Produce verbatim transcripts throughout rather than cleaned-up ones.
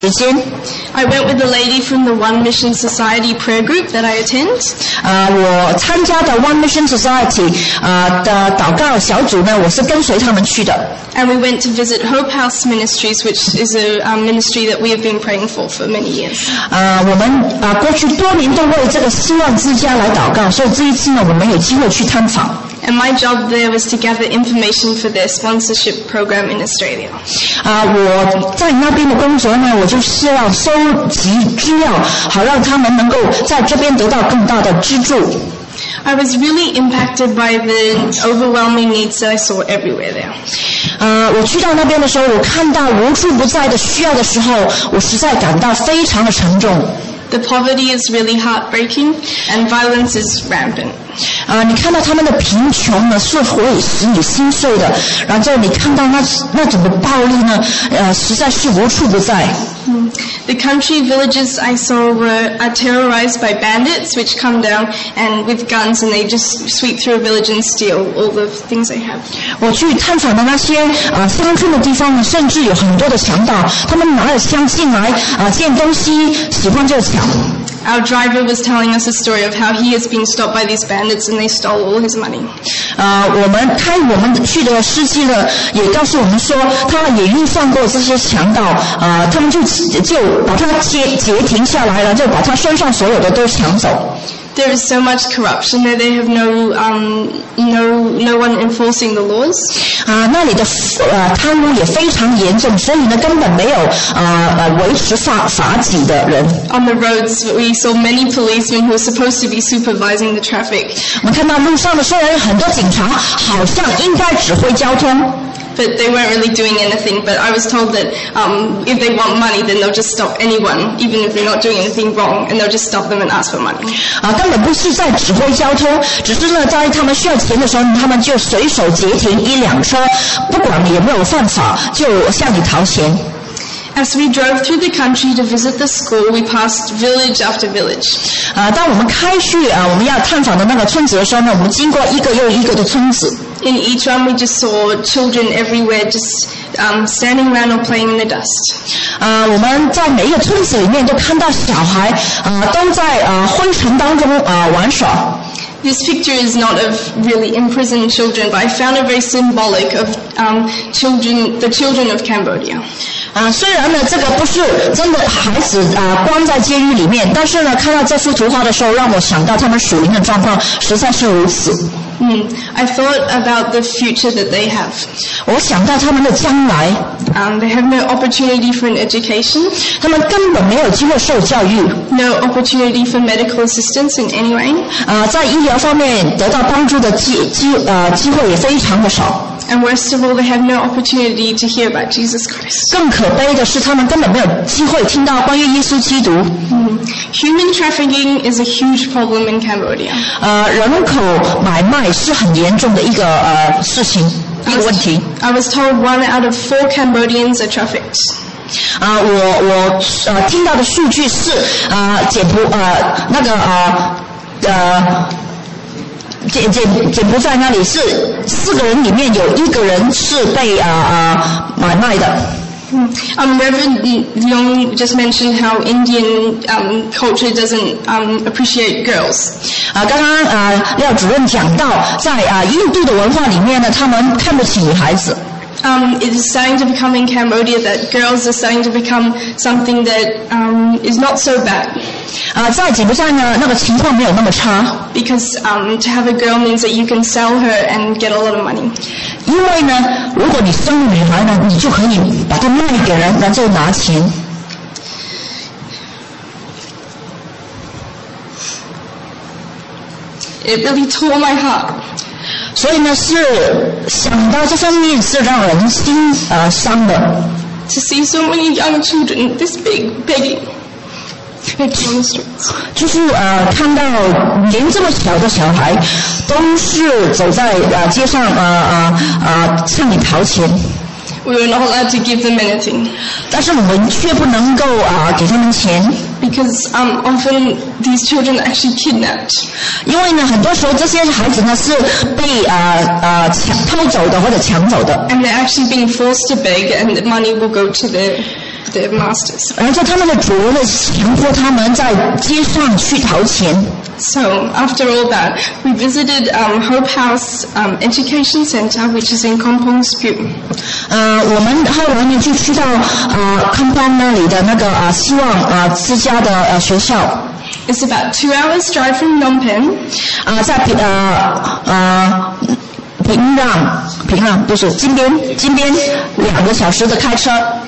时间 I went with a lady from the One Mission Society prayer group that I attend. 啊、呃，我参加的 One Mission Society 啊、呃、的祷告小组呢，我是跟随他们去的。 And we went to visit Hope House Ministries, which is a um, ministry that we have been praying for for many years. 啊、呃，我们啊、呃、过去多年都为这个希望之家来祷告，所以这一次呢，我们有机会去探访。 And my job there was to gather information for their sponsorship program in Australia. 啊、呃，我在那边的工作呢，我就是要收集资料，好让他们能够在这边得到更大的资助。 I was really impacted by the overwhelming needs that I saw everywhere there. 呃，我去到那边的时候，我看到无处不在的需要的时候，我实在感到非常的沉重。 The poverty is really heartbreaking, and violence is rampant. 啊、呃，你看到他们的贫穷呢，是会使你心碎的。然后你看到那那种的暴力呢，呃，实在是无处不在。 Mm. The country villages I saw were are terrorized by bandits, which come down and with guns, and they just sweep through a village and steal all the things they have. 我去探访的那些啊、呃、乡村的地方呢，甚至有很多的强盗，他们拿着枪进来啊、呃，见东西喜欢就抢。 Our driver was telling us a story of how he has been stopped by these bandits and they stole all his money. 呃，我们开我们去的司机呢，也告诉我们说，他也遇上过这些强盗，呃，他们就就把他截截停下来了，就把他身上所有的都抢走。 There is so much corruption there. They have no, um, no, no one enforcing the laws. 啊、呃，那里的呃贪污也非常严重，所以呢根本没有呃呃维持法法纪的人。 On the roads, we saw many policemen who were supposed to be supervising the traffic. 我们看到路上的虽然有很多警察，好像应该指挥交通。 But they weren't really doing anything. But I was told that um, if they want money, then they'll just stop anyone, even if they're not doing anything wrong, and they'll just stop them and ask for money. 啊，根本不是在指挥交通，只是呢，在他们需要钱的时候，他们就随手截停一辆车，不管你有没有犯法，就向你讨钱。 As we drove through the country to visit the school, we passed village after village. 啊，当我们开去啊我们要探访的那个村子的时候呢，我们经过一个又一个的村子。 In each one, we just saw children everywhere, just um, standing around or playing in the dust. 啊，我们在每一个村子里面都看到小孩啊都在啊灰尘当中啊玩耍。 This picture is not of really imprisoned children, but I found it very symbolic of um, children, the children of Cambodia. 啊，虽然呢这个不是真的孩子啊关在监狱里面，但是呢看到这幅图画的时候，让我想到他们属灵的状况实在是如此。 Mm. I thought about the future that they have. 我想到他们的将来。 Um, they have no opportunity for an education. 他们根本没有机会受教育。 No opportunity for medical assistance in any way. 啊、呃，在医疗方面得到帮助的机机呃机会也非常的少。 And worst of all, they have no opportunity to hear about Jesus Christ. 更可悲的是，他们根本没有机会听到关于耶稣基督。 Mm. Human trafficking is a huge problem in Cambodia. 呃，人口买卖是很严重的一个呃事情，一个问题。 I was told one out of four Cambodians are trafficked. 啊、呃，我我呃听到的数据是啊、呃，柬埔呃那个呃呃。柬柬柬埔寨那里是四个人里面有一个人是被啊啊、呃、买卖的。 Um, Reverend Leong just mentioned how Indian um, culture doesn't um, appreciate girls. 啊，刚刚啊廖主任讲到，在啊印度的文化里面呢，他们看不起女孩子。 Um, it is starting to become in Cambodia that girls are starting to become something that um, is not so bad. 啊，在柬埔寨呢，那个情况没有那么差。 Because um, to have a girl means that you can sell her and get a lot of money. 因为呢，如果你生了女孩呢，你就可以把她卖给人，然后拿钱。 It really tore my heart. 所以呢，是想到这方面是让人心呃伤的。 To see so many young children this big begging. 就是呃，看到连这么小的小孩都是走在呃街上呃呃呃向你讨钱。 We were not allowed to give them anything. 但是我们却不能够啊、呃、给他们钱。 Because um, often these children are actually kidnapped. 因为呢，很多时候这些孩子呢是被呃呃抢偷走的或者抢走的。 And they're actually being forced to beg, and the money will go to the their masters. 然后他们的主人呢强迫他们在街上去讨钱。 So after all that, we visited um, Hope House um, Education Center, which is in Kampong Speu. 呃，我们后来呢就去到呃康邦那里的那个呃希望呃之家的呃学校。 It's about two hours drive from Phnom Penh. 啊、在平呃呃平壤平壤不是金边金边两个小时的开车。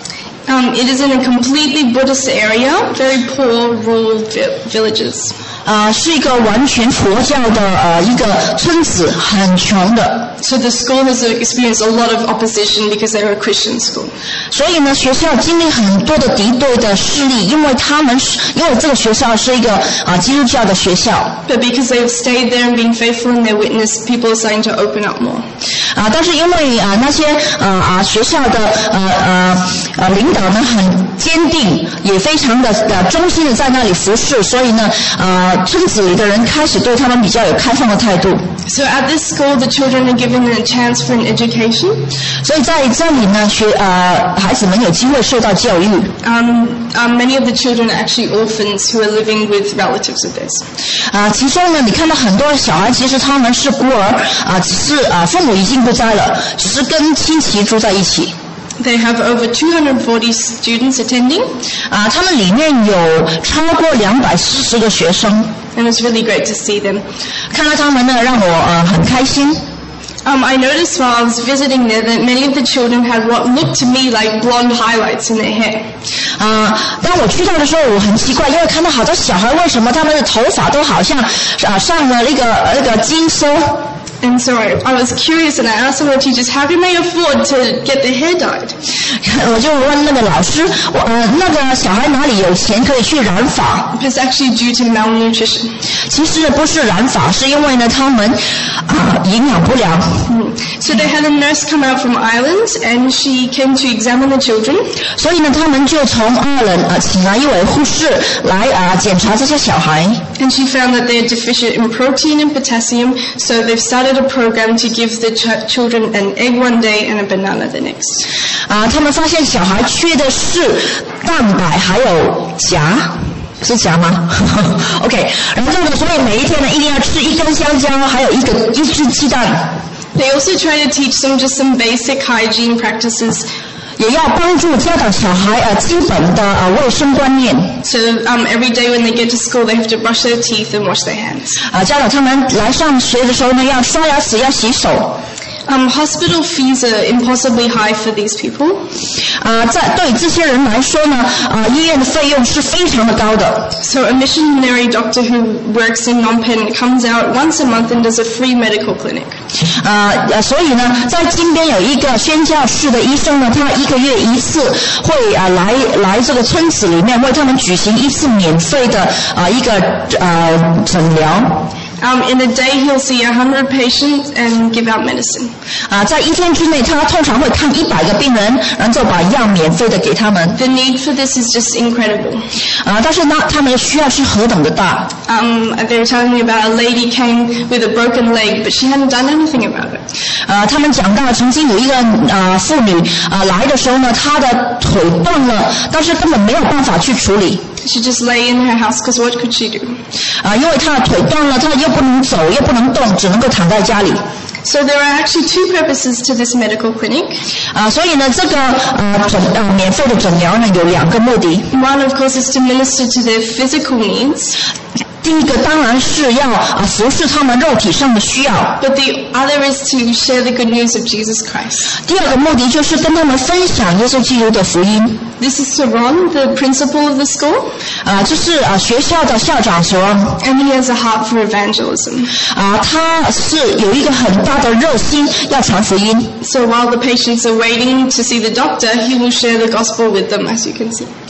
Um, it is in a completely Buddhist area, very poor rural vi- villages. 啊、是一个完全佛教的呃一个村子，很穷的。 So the school has experienced a lot of opposition because they're a Christian school. 所以呢，学校经历很多的敌对的势力，因为他们是因为这个学校是一个啊、基督教的学校。 But because they've stayed there and been faithful in their witness, people are starting to open up more. 啊，但是因为啊那些呃啊学校的呃呃呃领导呢很坚定，也非常的呃忠心的在那里服侍，所以呢呃村子里的人开始对他们比较有开放的态度。 So at this school, the children are given a chance for an education. 所以在这里呢学呃孩子们有机会受到教育。 Um, um, many of the children are actually orphans who are living with relatives of theirs. 啊，其中呢，你看到很多小孩，其实他们是孤儿啊，只是啊父母已经不在了，只是跟亲戚住在一起。 They have over two hundred forty students attending, 啊，他们里面有超过两百四十个学生， and it's really great to see them. 看到他们呢，让我呃很开心。 Um, I noticed while I was visiting there that many of the children had what looked to me like blonde highlights in their hair. 啊，当我去到的时候，我很奇怪，因为看到好多小孩，为什么他们的头发都好像啊上了那个那个金丝？ And so I, I was curious and I asked some of the teachers, how can they afford to get their hair dyed? 我就问那个老师，我呃那个小孩哪里有钱可以去染发？ It's actually due to malnutrition. 其实不是染发，是因为呢他们啊营养不良。 So they had a nurse come out from Ireland and she came to examine the children. 所以呢，他们就从爱尔兰啊请来一位护士来啊检查这些小孩。 And she found that they're deficient in protein and potassium, so they've started a program to give the ch- children an egg one day and a banana the next. 啊，他们发现小孩缺的是蛋白还有钾。是钾吗？OK， 然后呢，所以每一天呢，一定要吃一根香蕉，还有一个一只鸡蛋。 They also try to teach them just some basic hygiene practices. 也要帮助教导小孩呃基本的呃卫生观念。 So um, every day when they get to school, they have to brush their teeth and wash their hands. 啊，教导他们来上学的时候呢，要刷牙齿，要洗手。 Um, hospital fees are impossibly high for these people. 啊，在对这些人来说呢，啊，医院的费用是非常的高的。 So a missionary doctor who works in Phnom Penh comes out once a month and does a free medical clinic. 啊呃，所以呢，在金边有一个宣教士的医生呢，他一个月一次会啊来来这个村子里面为他们举行一次免费的啊一个呃诊疗。 Um, in a day, he'll see a hundred patients and give out medicine. 啊，在一天之内，他通常会看一百个病人，然后把药免费的给他们。 The need for this is just incredible. 啊，但是呢，他们的需要是何等的大。 Um, they were telling me about a lady came with a broken leg, but she hadn't done anything about it. 啊，他们讲到曾经有一个啊妇女啊来的时候呢，她的腿断了，但是根本没有办法去处理。 She just lay in her house because what could she do? 啊，因为她的腿断了，她又不能走，又不能动，只能够躺在家里。 So there are actually two purposes to this medical clinic. 啊，所以呢，这个呃诊呃免费的诊疗呢有两个目的。 One, of course, is to minister to their physical needs. 第一个当然是要啊服侍他们肉体上的需要， But the other is to share the good news of Jesus Christ. 第二个目的就是跟他们分享耶稣基督的福音。 This is Saron, the principal of the school, 啊，这是啊学校的校长说， and he has a heart for evangelism. 啊，他是有一个很大的热心要传福音。 So while the patients are waiting to see the doctor, he will share the gospel with them, as you can see.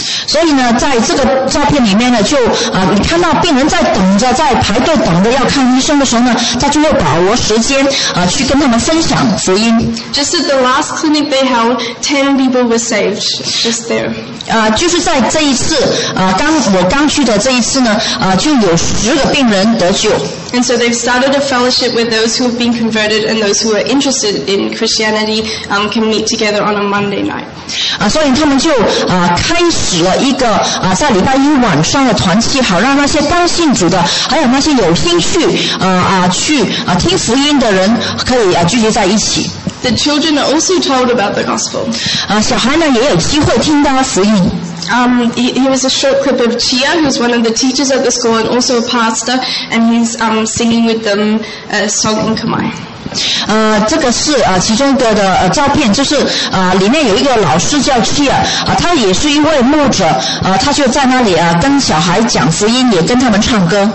所以呢，在这个照片里面呢，就啊，你看到病人在等着，在排队等着要看医生的时候呢，他就会把握时间啊，去跟他们分享福音。 Just at the last clinic they held, ten people were saved just there. 啊，就是在这一次啊，刚我刚去的这一次呢，啊，就有十个病人得救。 And so they've started a fellowship where those who have been converted and those who are interested in Christianity um, can meet together on a Monday night. 啊，所以他们就啊开始了一个啊在礼拜一晚上的团契，好让那些刚信主的，还有那些有兴趣啊啊去啊听福音的人，可以啊聚集在一起。 The children are also told about the gospel. 啊，小孩呢也有机会听到福音。 Um, here was a short clip of Chia, who's one of the teachers at the school and also a pastor, and he's um, singing with them a song in Khmer. 呃，这个是啊、呃、其中一个的呃照片，就是啊、呃、里面有一个老师叫 Chia 啊，他也是一位牧者啊、呃，他就在那里啊跟小孩讲福音，也跟他们唱歌。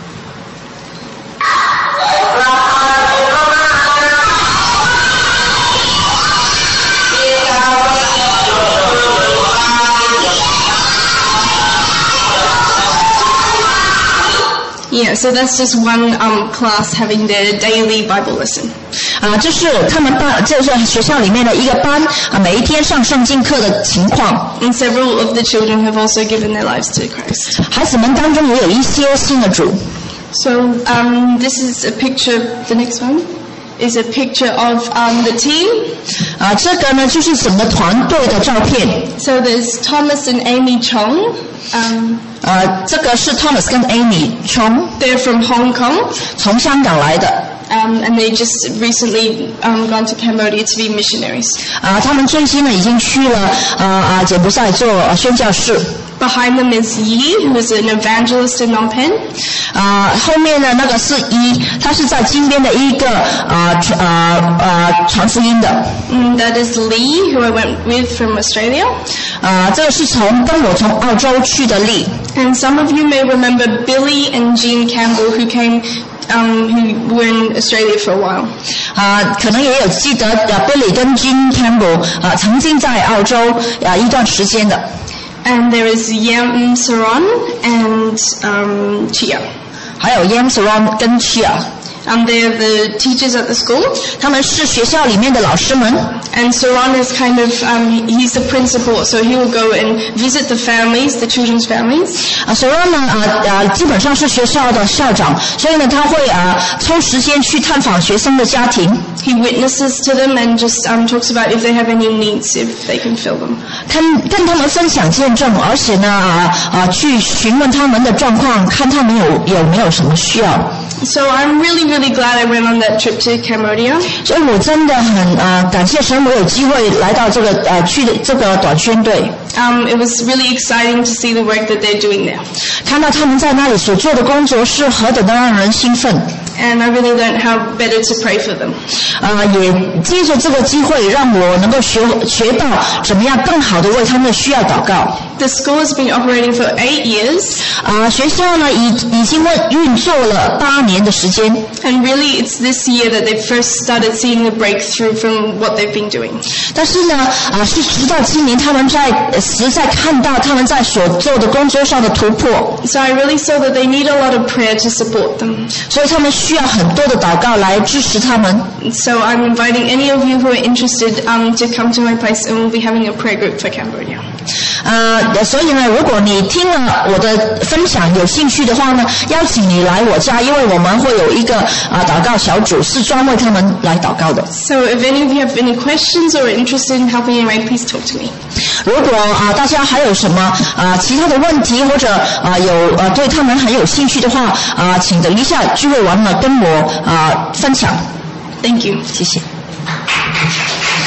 Yeah, so that's just one um, class having their daily Bible lesson. 啊，这是他们班，这是学校里面的一个班啊，每一天上圣经课的情况。 And several of the children have also given their lives to Christ. 孩子们当中也有一些信了主。 So um, this is a picture. The next one is a picture of um, the team. 啊，这个呢就是整个团队的照片。 So there's Thomas and Amy Chong. Um, 呃，这个是 Thomas 跟 Amy Chong， they're from Hong Kong. 从香港来的。 Um, and they just recently um, gone to Cambodia to be missionaries. 啊，他们最近呢已经去了啊啊柬埔寨做宣教士。 Behind them is Yi, who is an evangelist in Phnom Penh. 啊，后面呢那个是一，他是在金边的一个啊啊啊传福音的。 Mm, that is Lee, who I went with from Australia. 啊，这个是从跟我从澳洲去的利。 And some of you may remember Billy and Jean Campbell, who came, um, who were in Australia for a while. 啊，可能也有记得啊 Billy 跟 Jean Campbell 啊曾经在澳洲啊一段时间的。 And there is Yam Saron and um, Chia. 还有 Yam Saron 跟 Chia。 Um, they are the teachers at the school. 他们是学校里面的老师们。 And Saron is kind of, um, he's the principal, so he will go and visit the families, the children's families. 啊 Saron 呢啊啊基本上是学校的校长，所以呢他会啊抽时间去探访学生的家庭。 He witnesses to them and just um, talks about if they have any needs, if they can fill them. 跟跟他们分享见证，而且呢啊啊去询问他们的状况，看他们有有没有什么需要。 So I'm really, really glad I went on that trip to Cambodia. 所以我真的很啊感谢神，我有机会来到这个呃去这个短宣队。 Um, it was really exciting to see the work that they're doing there. 看到他们在那里所做的工作是何等的让人兴奋。 And I really learned how better to pray for them. 啊，也借着这个机会，让我能够学学到怎么样更好的为他们的需要祷告。 The school has been operating for eight years. 啊，学校呢已已经运作了八年的时间。 And really, it's this year that they first started seeing the breakthrough from what they've been doing. 但是呢，啊，是直到今年他们在实在看到他们在所做的工作上的突破。 So I really saw that they need a lot of prayer to support them. 所以他们需要很多的祷告来支持他们。 So I'm inviting any of you who are interested um, to come to my place, and we'll be having a prayer group for Cambodia. 呃，所以呢，如果你听了我的分享有兴趣的话呢，邀请你来我家，因为我们会有一个啊祷告小组，是专为他们来祷告的。 So if any of you have any questions or are interested in helping in my, please talk to me. 如果啊大家还有什么啊其他的问题，或者啊有啊对他们很有兴趣的话啊，请等一下聚会完了跟我啊分享。 Thank you. 谢谢。